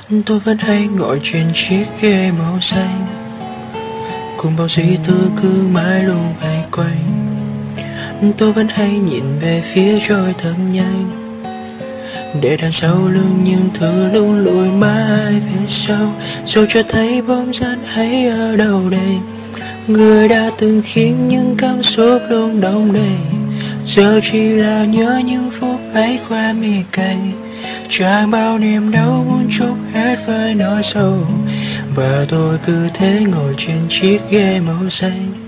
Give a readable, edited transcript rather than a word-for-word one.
Tôi vẫn hay ngồi trên chiếc ghế màu xanh, cùng bao suy tư cứ mãi luôn hay quanh. Tôi vẫn hay nhìn về phía trôi thật nhanh, để đằng sau lưng những thứ luôn lùi mãi về sau. Rồi cho thấy bóng dáng hay ở đâu đây, người đã từng khiến những cảm xúc luôn đông đầy. Giờ chỉ là nhớ những phút ấy qua mi cay, chẳng bao niềm đau muốn trút hết với nỗi sầu. Và tôi cứ thế ngồi trên chiếc ghế màu xanh,